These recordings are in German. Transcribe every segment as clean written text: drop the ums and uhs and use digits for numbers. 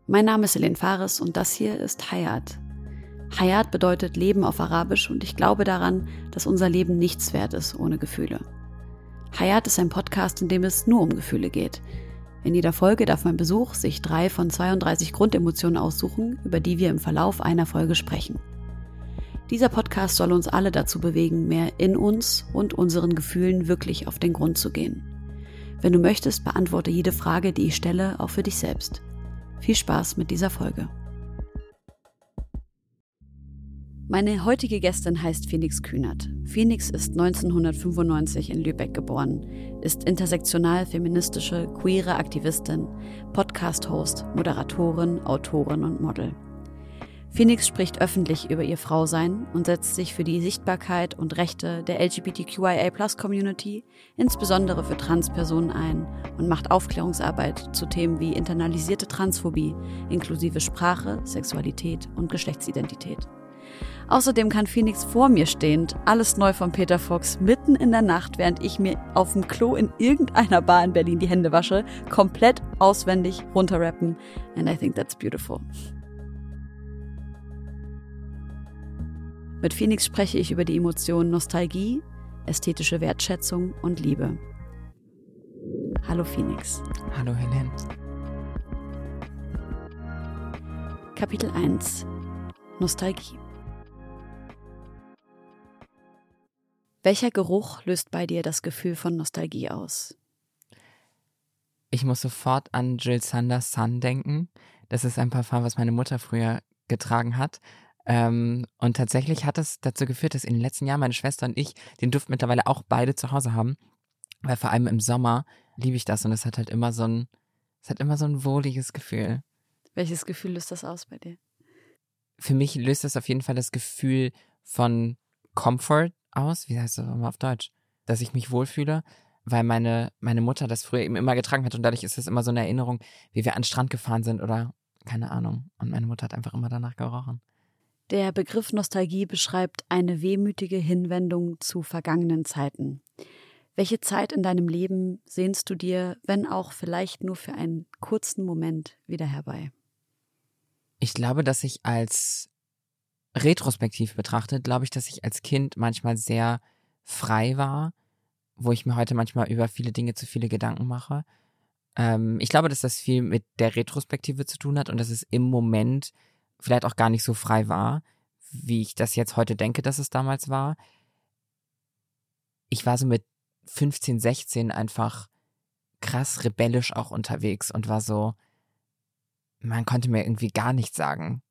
Mein Name ist Helene Fares und das hier ist Hayat. Hayat bedeutet Leben auf Arabisch und ich glaube daran, dass unser Leben nichts wert ist ohne Gefühle. Hayat ist ein Podcast, in dem es nur um Gefühle geht. In jeder Folge darf mein Besuch sich 3 von 32 Grundemotionen aussuchen, über die wir im Verlauf einer Folge sprechen. Dieser Podcast soll uns alle dazu bewegen, mehr in uns und unseren Gefühlen wirklich auf den Grund zu gehen. Wenn du möchtest, beantworte jede Frage, die ich stelle, auch für dich selbst. Viel Spaß mit dieser Folge. Meine heutige Gästin heißt Phoenix Kühnert. Phoenix ist 1995 in Lübeck geboren, ist intersektional-feministische, queere Aktivistin, Podcast-Host, Moderatorin, Autorin und Model. Phoenix spricht öffentlich über ihr Frausein und setzt sich für die Sichtbarkeit und Rechte der LGBTQIA+-Community, insbesondere für Transpersonen ein und macht Aufklärungsarbeit zu Themen wie internalisierte Transphobie, inklusive Sprache, Sexualität und Geschlechtsidentität. Außerdem kann Phoenix vor mir stehend Alles neu von Peter Fox mitten in der Nacht, während ich mir auf dem Klo in irgendeiner Bar in Berlin die Hände wasche, komplett auswendig runterrappen. And I think that's beautiful. Mit Phoenix spreche ich über die Emotionen Nostalgie, ästhetische Wertschätzung und Liebe. Hallo Phoenix. Hallo Helene. Kapitel 1: Nostalgie. Welcher Geruch löst bei dir das Gefühl von Nostalgie aus? Ich muss sofort an Jill Sanders Sun denken. Das ist ein Parfum, was meine Mutter früher getragen hat. Und tatsächlich hat es dazu geführt, dass in den letzten Jahren meine Schwester und ich den Duft mittlerweile auch beide zu Hause haben. Weil vor allem im Sommer liebe ich das und es hat halt immer so ein wohliges Gefühl. Welches Gefühl löst das aus bei dir? Für mich löst das auf jeden Fall das Gefühl von Comfort aus. Wie heißt das nochmal auf Deutsch? Dass ich mich wohlfühle, weil meine Mutter das früher eben immer getragen hat und dadurch ist es immer so eine Erinnerung, wie wir an den Strand gefahren sind oder keine Ahnung. Und meine Mutter hat einfach immer danach gerochen. Der Begriff Nostalgie beschreibt eine wehmütige Hinwendung zu vergangenen Zeiten. Welche Zeit in deinem Leben sehnst du dir, wenn auch vielleicht nur für einen kurzen Moment, wieder herbei? Ich glaube, dass ich als retrospektiv betrachtet, glaube ich, dass ich als Kind manchmal sehr frei war, wo ich mir heute manchmal über viele Dinge zu viele Gedanken mache. Ich glaube, dass das viel mit der Retrospektive zu tun hat und dass es im Moment vielleicht auch gar nicht so frei war, wie ich das jetzt heute denke, dass es damals war. Ich war so mit 15, 16 einfach krass rebellisch auch unterwegs und war so, man konnte mir irgendwie gar nichts sagen.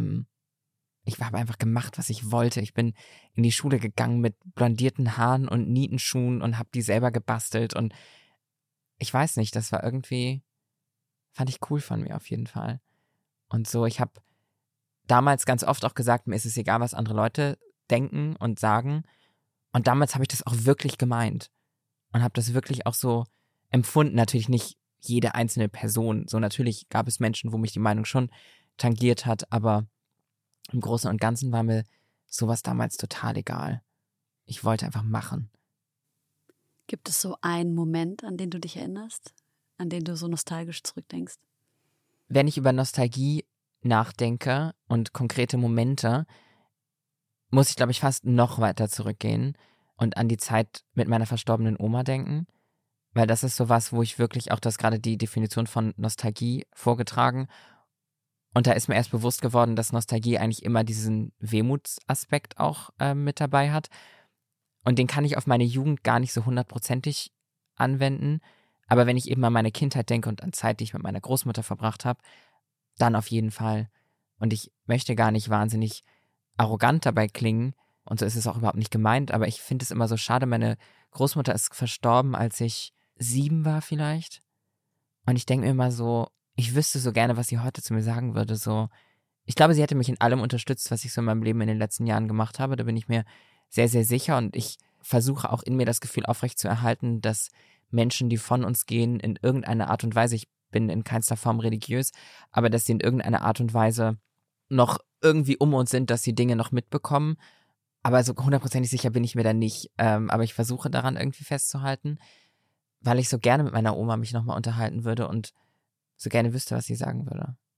Ich habe einfach gemacht, was ich wollte. Ich bin in die Schule gegangen mit blondierten Haaren und Nietenschuhen und habe die selber gebastelt und ich weiß nicht, das war irgendwie, fand ich cool von mir auf jeden Fall. Und so, ich habe damals ganz oft auch gesagt, mir ist es egal, was andere Leute denken und sagen. Und damals habe ich das auch wirklich gemeint und habe das wirklich auch so empfunden. Natürlich nicht jede einzelne Person. So natürlich gab es Menschen, wo mich die Meinung schon tangiert hat, aber im Großen und Ganzen war mir sowas damals total egal. Ich wollte einfach machen. Gibt es so einen Moment, an den du dich erinnerst, an den du so nostalgisch zurückdenkst? Wenn ich über Nostalgie nachdenke und konkrete Momente, muss ich, glaube ich, fast noch weiter zurückgehen und an die Zeit mit meiner verstorbenen Oma denken, weil das ist sowas, wo ich wirklich auch, das gerade die Definition von Nostalgie vorgetragen und da ist mir erst bewusst geworden, dass Nostalgie eigentlich immer diesen Wehmutsaspekt auch mit dabei hat und den kann ich auf meine Jugend gar nicht so 100%ig anwenden, aber wenn ich eben an meine Kindheit denke und an Zeit, die ich mit meiner Großmutter verbracht habe, dann auf jeden Fall. Und ich möchte gar nicht wahnsinnig arrogant dabei klingen. Und so ist es auch überhaupt nicht gemeint. Aber ich finde es immer so schade. Meine Großmutter ist verstorben, als ich 7 war vielleicht. Und ich denke mir immer so, ich wüsste so gerne, was sie heute zu mir sagen würde. So, ich glaube, sie hätte mich in allem unterstützt, was ich so in meinem Leben in den letzten Jahren gemacht habe. Da bin ich mir sehr, sehr sicher. Und ich versuche auch in mir das Gefühl aufrechtzuerhalten, dass Menschen, die von uns gehen, in irgendeiner Art und Weise, ich bin in keinster Form religiös, aber dass sie in irgendeiner Art und Weise noch irgendwie um uns sind, dass sie Dinge noch mitbekommen. Aber so 100% sicher bin ich mir da nicht. Aber ich versuche daran irgendwie festzuhalten, weil ich so gerne mit meiner Oma mich nochmal unterhalten würde und so gerne wüsste, was sie sagen würde.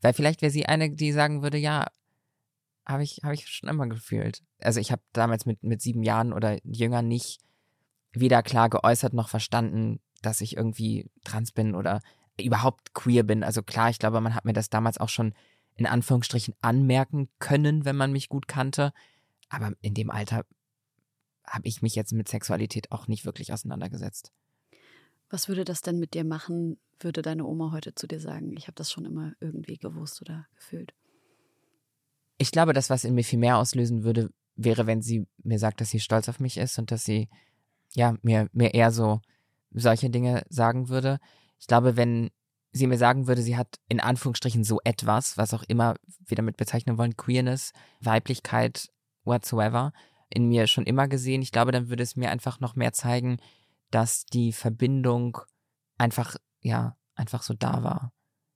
Weil vielleicht wäre sie eine, die sagen würde, ja, habe ich schon immer gefühlt. Also ich habe damals mit 7 Jahren oder jünger nicht weder klar geäußert noch verstanden, dass ich irgendwie trans bin oder überhaupt queer bin. Also klar, ich glaube, man hat mir das damals auch schon in Anführungsstrichen anmerken können, wenn man mich gut kannte. Aber in dem Alter habe ich mich jetzt mit Sexualität auch nicht wirklich auseinandergesetzt. Was würde das denn mit dir machen, würde deine Oma heute zu dir sagen? Ich habe das schon immer irgendwie gewusst oder gefühlt. Ich glaube, das, was in mir viel mehr auslösen würde, wäre, wenn sie mir sagt, dass sie stolz auf mich ist und dass sie mir eher so solche Dinge sagen würde. Ich glaube, wenn sie mir sagen würde, sie hat in Anführungsstrichen so etwas, was auch immer wir damit bezeichnen wollen, Queerness, Weiblichkeit, whatsoever, in mir schon immer gesehen. Ich glaube, dann würde es mir einfach noch mehr zeigen, dass die Verbindung einfach so da war.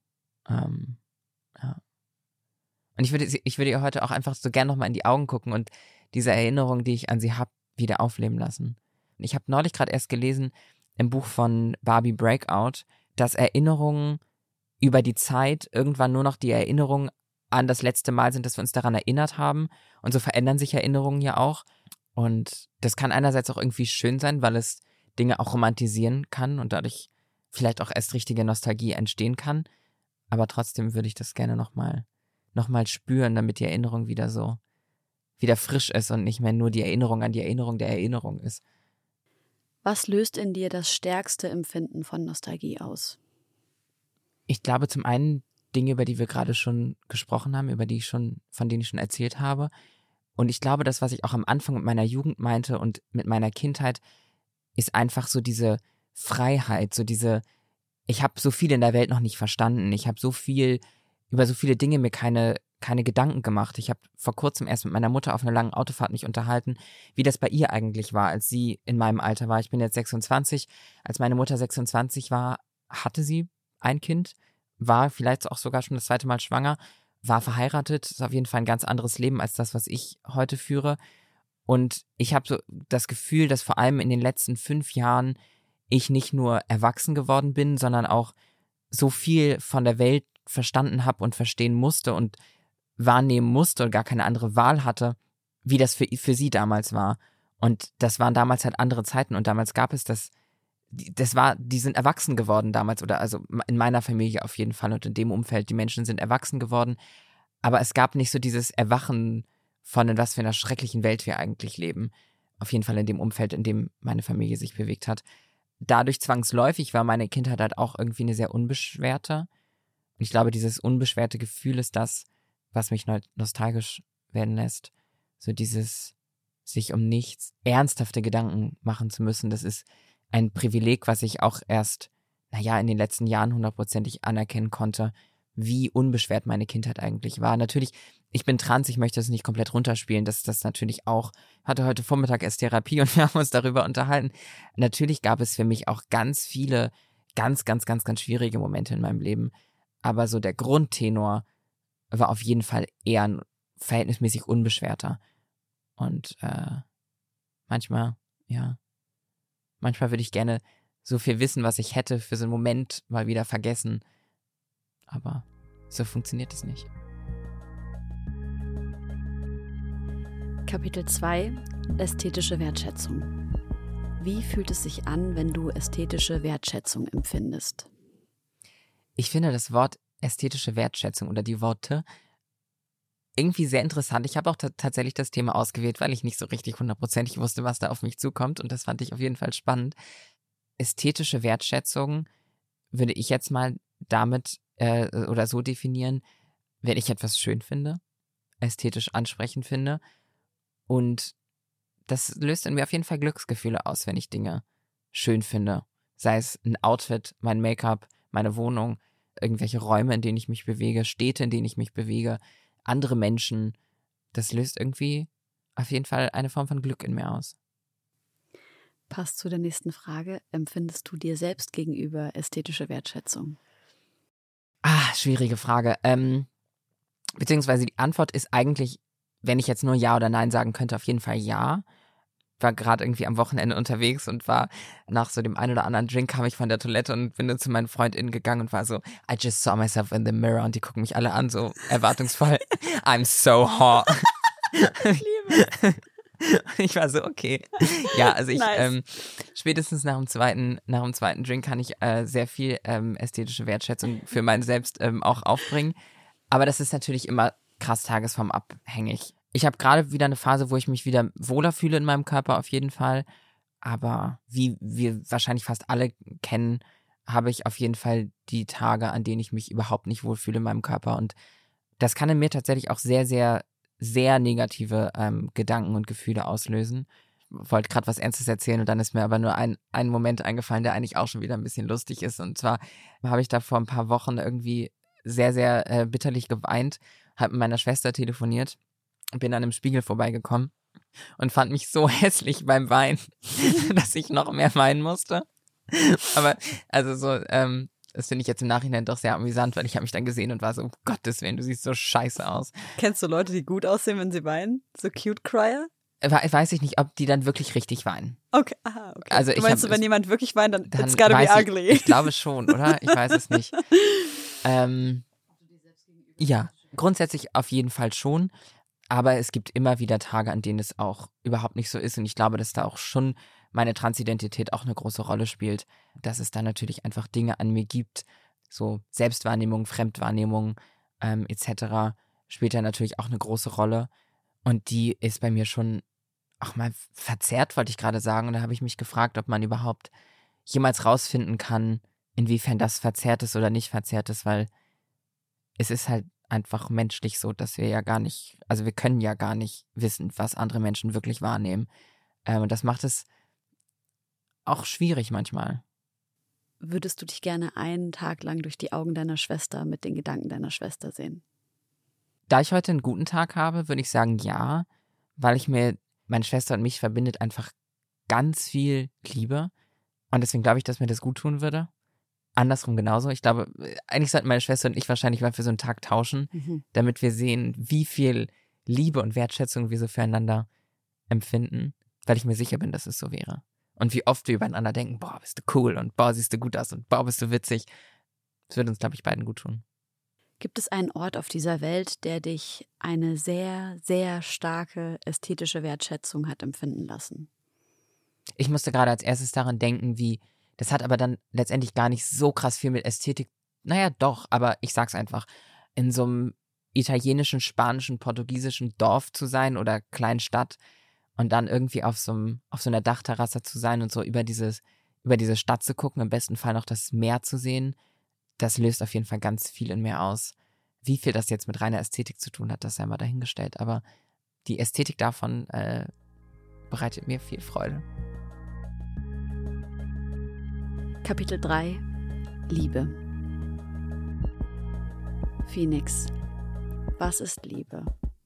Ja. Und ich würde ihr heute auch einfach so gern nochmal in die Augen gucken und diese Erinnerung, die ich an sie habe, wieder aufleben lassen. Und ich habe neulich gerade erst gelesen im Buch von Barbie Breakout, dass Erinnerungen über die Zeit irgendwann nur noch die Erinnerung an das letzte Mal sind, dass wir uns daran erinnert haben. Und so verändern sich Erinnerungen ja auch. Und das kann einerseits auch irgendwie schön sein, weil es Dinge auch romantisieren kann und dadurch vielleicht auch erst richtige Nostalgie entstehen kann. Aber trotzdem würde ich das gerne noch mal spüren, damit die Erinnerung wieder frisch ist und nicht mehr nur die Erinnerung an die Erinnerung der Erinnerung ist. Was löst in dir das stärkste Empfinden von Nostalgie aus? Ich glaube zum einen Dinge, über die wir gerade schon gesprochen haben, von denen ich schon erzählt habe. Und ich glaube, das, was ich auch am Anfang mit meiner Jugend meinte und mit meiner Kindheit, ist einfach so diese Freiheit, ich habe so viel in der Welt noch nicht verstanden. Ich habe über so viele Dinge mir keine Gedanken gemacht. Ich habe vor kurzem erst mit meiner Mutter auf einer langen Autofahrt mich unterhalten, wie das bei ihr eigentlich war, als sie in meinem Alter war. Ich bin jetzt 26. Als meine Mutter 26 war, hatte sie ein Kind, war vielleicht auch sogar schon das 2. Mal schwanger, war verheiratet. Ist auf jeden Fall ein ganz anderes Leben als das, was ich heute führe. Und ich habe so das Gefühl, dass vor allem in den letzten 5 Jahren ich nicht nur erwachsen geworden bin, sondern auch so viel von der Welt verstanden habe und verstehen musste und wahrnehmen musste und gar keine andere Wahl hatte, wie das für sie damals war. Und das waren damals halt andere Zeiten und damals gab es die sind erwachsen geworden damals oder also in meiner Familie auf jeden Fall und in dem Umfeld, die Menschen sind erwachsen geworden, aber es gab nicht so dieses Erwachen von in was für einer schrecklichen Welt wir eigentlich leben. Auf jeden Fall in dem Umfeld, in dem meine Familie sich bewegt hat. Dadurch zwangsläufig war meine Kindheit halt auch irgendwie eine sehr unbeschwerte. Und ich glaube, dieses unbeschwerte Gefühl ist das, was mich nostalgisch werden lässt. So dieses sich um nichts ernsthafte Gedanken machen zu müssen, das ist ein Privileg, was ich auch erst, in den letzten Jahren 100%ig anerkennen konnte, wie unbeschwert meine Kindheit eigentlich war. Natürlich, ich bin trans, ich möchte das nicht komplett runterspielen, das natürlich auch, hatte heute Vormittag erst Therapie und wir haben uns darüber unterhalten. Natürlich gab es für mich auch ganz viele, ganz, ganz, ganz, ganz schwierige Momente in meinem Leben, aber so der Grundtenor war auf jeden Fall eher verhältnismäßig unbeschwerter. Und manchmal würde ich gerne so viel wissen, was ich hätte, für so einen Moment mal wieder vergessen. Aber so funktioniert es nicht. Kapitel 2: Ästhetische Wertschätzung. Wie fühlt es sich an, wenn du ästhetische Wertschätzung empfindest? Ich finde das Wort ästhetische Wertschätzung oder die Worte irgendwie sehr interessant. Ich habe auch tatsächlich das Thema ausgewählt, weil ich nicht so richtig 100%ig wusste, was da auf mich zukommt und das fand ich auf jeden Fall spannend. Ästhetische Wertschätzung würde ich jetzt mal damit oder so definieren, wenn ich etwas schön finde, ästhetisch ansprechend finde und das löst in mir auf jeden Fall Glücksgefühle aus, wenn ich Dinge schön finde. Sei es ein Outfit, mein Make-up, meine Wohnung, irgendwelche Räume, in denen ich mich bewege, Städte, in denen ich mich bewege, andere Menschen. Das löst irgendwie auf jeden Fall eine Form von Glück in mir aus. Passt zu der nächsten Frage. Empfindest du dir selbst gegenüber ästhetische Wertschätzung? Schwierige Frage. Beziehungsweise die Antwort ist eigentlich, wenn ich jetzt nur Ja oder Nein sagen könnte, auf jeden Fall ja. war gerade irgendwie am Wochenende unterwegs und war nach so dem einen oder anderen Drink, kam ich von der Toilette und bin dann zu meinen FreundInnen gegangen und war so, I just saw myself in the mirror, und die gucken mich alle an, so erwartungsvoll. I'm so hot. Ich liebe es. Ich war so, okay. Ja, also ich, Nice. spätestens nach dem zweiten Drink kann ich sehr viel ästhetische Wertschätzung für meinen Selbst auch aufbringen. Aber das ist natürlich immer krass tagesformabhängig. Ich habe gerade wieder eine Phase, wo ich mich wieder wohler fühle in meinem Körper, auf jeden Fall. Aber wie wir wahrscheinlich fast alle kennen, habe ich auf jeden Fall die Tage, an denen ich mich überhaupt nicht wohlfühle in meinem Körper. Und das kann in mir tatsächlich auch sehr, sehr, sehr negative Gedanken und Gefühle auslösen. Ich wollte gerade was Ernstes erzählen und dann ist mir aber nur ein Moment eingefallen, der eigentlich auch schon wieder ein bisschen lustig ist. Und zwar habe ich da vor ein paar Wochen irgendwie sehr, sehr bitterlich geweint, habe mit meiner Schwester telefoniert und bin an einem Spiegel vorbeigekommen und fand mich so hässlich beim Weinen, dass ich noch mehr weinen musste. Aber also so, das finde ich jetzt im Nachhinein doch sehr amüsant, weil ich habe mich dann gesehen und war so, um Gottes Willen, du siehst so scheiße aus. Kennst du Leute, die gut aussehen, wenn sie weinen? So cute Crier? Weiß ich nicht, ob die dann wirklich richtig weinen. Okay, aha, okay. Also Du meinst, wenn jemand wirklich weint, dann it's gotta be weiß ugly. Ich glaube schon, oder? Ich weiß es nicht. Ja, grundsätzlich auf jeden Fall schon. Aber es gibt immer wieder Tage, an denen es auch überhaupt nicht so ist. Und ich glaube, dass da auch schon meine Transidentität auch eine große Rolle spielt. Dass es da natürlich einfach Dinge an mir gibt, so Selbstwahrnehmung, Fremdwahrnehmung etc. spielt da natürlich auch eine große Rolle. Und die ist bei mir schon auch mal verzerrt, wollte ich gerade sagen. Und da habe ich mich gefragt, ob man überhaupt jemals rausfinden kann, inwiefern das verzerrt ist oder nicht verzerrt ist, weil es ist halt einfach menschlich so, dass wir ja gar nicht, also wir können ja gar nicht wissen, was andere Menschen wirklich wahrnehmen. Und das macht es auch schwierig manchmal. Würdest du dich gerne einen Tag lang durch die Augen deiner Schwester mit den Gedanken deiner Schwester sehen? Da ich heute einen guten Tag habe, würde ich sagen ja, weil meine Schwester und mich verbindet einfach ganz viel Liebe. Und deswegen glaube ich, dass mir das gut tun würde. Andersrum genauso. Ich glaube, eigentlich sollten meine Schwester und ich wahrscheinlich mal für so einen Tag tauschen, damit wir sehen, wie viel Liebe und Wertschätzung wir so füreinander empfinden, weil ich mir sicher bin, dass es so wäre. Und wie oft wir übereinander denken, boah, bist du cool und boah, siehst du gut aus und boah, bist du witzig. Das würde uns, glaube ich, beiden gut tun. Gibt es einen Ort auf dieser Welt, der dich eine sehr, sehr starke ästhetische Wertschätzung hat empfinden lassen? Ich musste gerade als erstes daran denken, das hat aber dann letztendlich gar nicht so krass viel mit Ästhetik, naja doch, aber ich sag's einfach, in so einem italienischen, spanischen, portugiesischen Dorf zu sein oder kleinen Stadt und dann irgendwie auf so einer Dachterrasse zu sein und so über diese Stadt zu gucken, im besten Fall noch das Meer zu sehen, das löst auf jeden Fall ganz viel in mir aus. Wie viel das jetzt mit reiner Ästhetik zu tun hat, das sei mal dahingestellt, aber die Ästhetik davon bereitet mir viel Freude. Kapitel 3 – Liebe. Phoenix, was ist Liebe?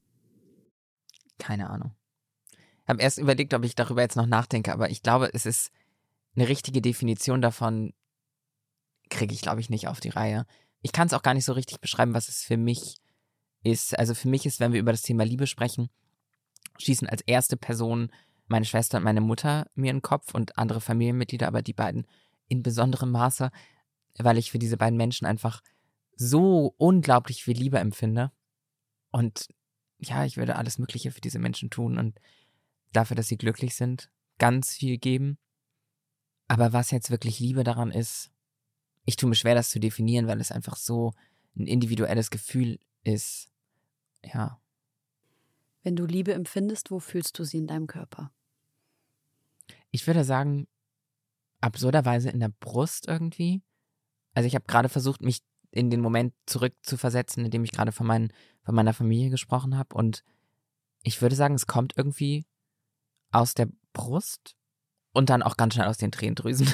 Keine Ahnung. Ich habe erst überlegt, ob ich darüber jetzt noch nachdenke, aber ich glaube, es ist eine richtige Definition davon, kriege ich, glaube ich, nicht auf die Reihe. Ich kann es auch gar nicht so richtig beschreiben, was es für mich ist. Also für mich ist, wenn wir über das Thema Liebe sprechen, schießen als erste Person meine Schwester und meine Mutter mir in den Kopf und andere Familienmitglieder, aber die beiden in besonderem Maße, weil ich für diese beiden Menschen einfach so unglaublich viel Liebe empfinde. Und ja, ich würde alles Mögliche für diese Menschen tun und dafür, dass sie glücklich sind, ganz viel geben. Aber was jetzt wirklich Liebe daran ist, ich tue mir schwer, das zu definieren, weil es einfach so ein individuelles Gefühl ist. Ja. Wenn du Liebe empfindest, wo fühlst du sie in deinem Körper? Ich würde sagen, absurderweise in der Brust irgendwie. Also ich habe gerade versucht, mich in den Moment zurückzuversetzen, in dem ich gerade von meiner Familie gesprochen habe. Und ich würde sagen, es kommt irgendwie aus der Brust und dann auch ganz schnell aus den Tränendrüsen.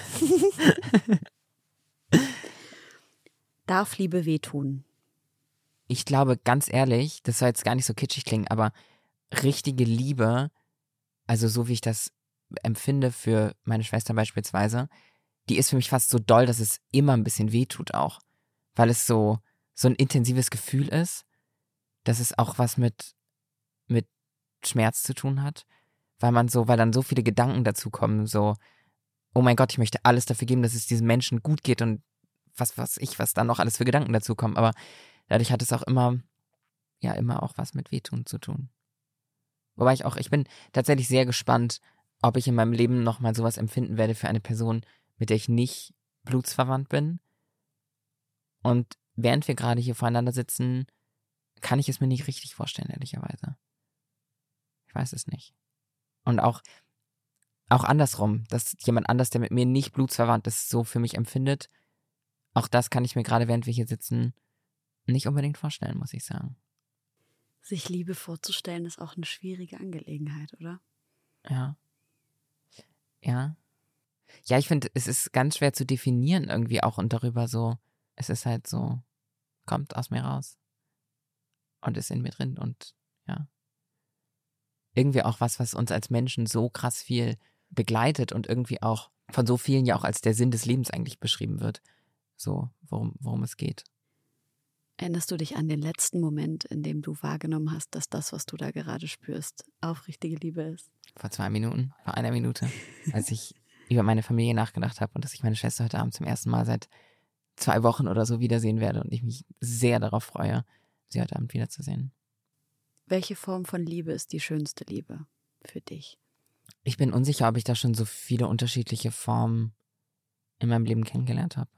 Darf Liebe wehtun? Ich glaube, ganz ehrlich, das soll jetzt gar nicht so kitschig klingen, aber richtige Liebe, also so wie ich das empfinde für meine Schwester beispielsweise, die ist für mich fast so doll, dass es immer ein bisschen wehtut auch, weil es so ein intensives Gefühl ist, dass es auch was mit Schmerz zu tun hat, weil dann so viele Gedanken dazu kommen, so, oh mein Gott, ich möchte alles dafür geben, dass es diesen Menschen gut geht und was da noch alles für Gedanken dazu kommen. Aber dadurch hat es auch immer auch was mit Wehtun zu tun. Wobei ich bin tatsächlich sehr gespannt, ob ich in meinem Leben nochmal sowas empfinden werde für eine Person, mit der ich nicht blutsverwandt bin. Und während wir gerade hier voreinander sitzen, kann ich es mir nicht richtig vorstellen, ehrlicherweise. Ich weiß es nicht. Und auch andersrum, dass jemand anders, der mit mir nicht blutsverwandt ist, so für mich empfindet, auch das kann ich mir gerade, während wir hier sitzen, nicht unbedingt vorstellen, muss ich sagen. Sich Liebe vorzustellen, ist auch eine schwierige Angelegenheit, oder? Ja. Ja. Ja, ich finde, es ist ganz schwer zu definieren irgendwie auch und darüber so, es ist halt so, kommt aus mir raus und ist in mir drin und ja. Irgendwie auch was uns als Menschen so krass viel begleitet und irgendwie auch von so vielen ja auch als der Sinn des Lebens eigentlich beschrieben wird. So, worum es geht. Erinnerst du dich an den letzten Moment, in dem du wahrgenommen hast, dass das, was du da gerade spürst, aufrichtige Liebe ist? Vor 1 Minute, als ich über meine Familie nachgedacht habe und dass ich meine Schwester heute Abend zum ersten Mal seit 2 Wochen oder so wiedersehen werde und ich mich sehr darauf freue, sie heute Abend wiederzusehen. Welche Form von Liebe ist die schönste Liebe für dich? Ich bin unsicher, ob ich da schon so viele unterschiedliche Formen in meinem Leben kennengelernt habe.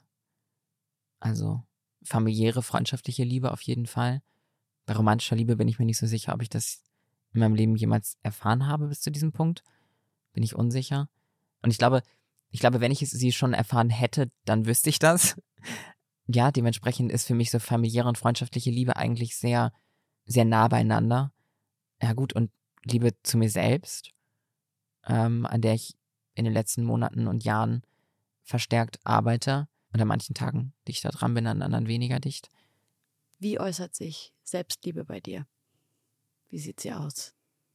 Also familiäre, freundschaftliche Liebe auf jeden Fall. Bei romantischer Liebe bin ich mir nicht so sicher, ob ich das in meinem Leben jemals erfahren habe bis zu diesem Punkt. Bin ich unsicher. Und ich glaube, wenn ich sie schon erfahren hätte, dann wüsste ich das. Ja, dementsprechend ist für mich so familiäre und freundschaftliche Liebe eigentlich sehr, sehr nah beieinander. Ja gut, und Liebe zu mir selbst, an der ich in den letzten Monaten und Jahren verstärkt arbeite. Und an manchen Tagen dichter dran bin, an anderen weniger dicht. Wie äußert sich Selbstliebe bei dir? Wie sieht sie aus?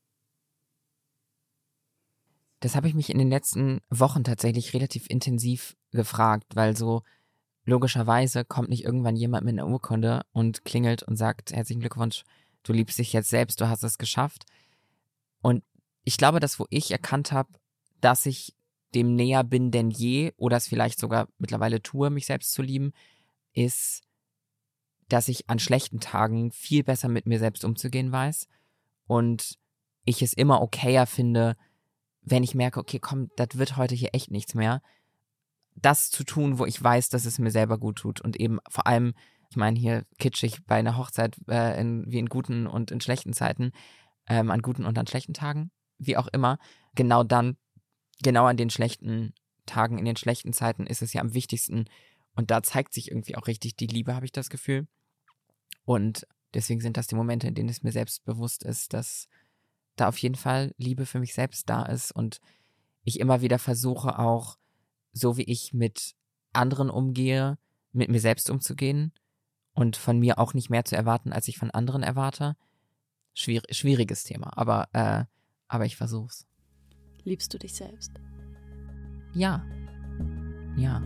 Das habe ich mich in den letzten Wochen tatsächlich relativ intensiv gefragt, weil so logischerweise kommt nicht irgendwann jemand mit einer Urkunde und klingelt und sagt, herzlichen Glückwunsch, du liebst dich jetzt selbst, du hast es geschafft. Und ich glaube, dass wo ich erkannt habe, dass ich dem näher bin denn je oder es vielleicht sogar mittlerweile tue, mich selbst zu lieben, ist, dass ich an schlechten Tagen viel besser mit mir selbst umzugehen weiß und ich es immer okayer finde, wenn ich merke, okay, komm, das wird heute hier echt nichts mehr, das zu tun, wo ich weiß, dass es mir selber gut tut und eben vor allem, ich meine hier kitschig bei einer Hochzeit wie in guten und in schlechten Zeiten, an guten und an schlechten Tagen, wie auch immer, genau an den schlechten Tagen, in den schlechten Zeiten ist es ja am wichtigsten und da zeigt sich irgendwie auch richtig die Liebe, habe ich das Gefühl. Und deswegen sind das die Momente, in denen es mir selbst bewusst ist, dass da auf jeden Fall Liebe für mich selbst da ist und ich immer wieder versuche auch, so wie ich mit anderen umgehe, mit mir selbst umzugehen und von mir auch nicht mehr zu erwarten, als ich von anderen erwarte. Schwieriges Thema, aber ich versuch's. Liebst du dich selbst? Ja. Ja.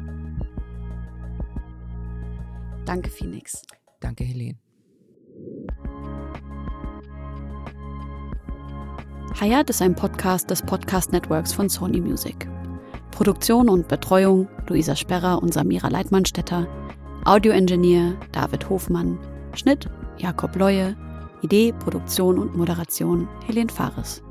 Danke, Phoenix. Danke, Helene. Hayat ist ein Podcast des Podcast-Networks von Sony Music. Produktion und Betreuung Luisa Sperrer und Samira Leitmann-Stetter. Audioingenieur David Hofmann. Schnitt Jakob Leue. Idee, Produktion und Moderation Helene Fares.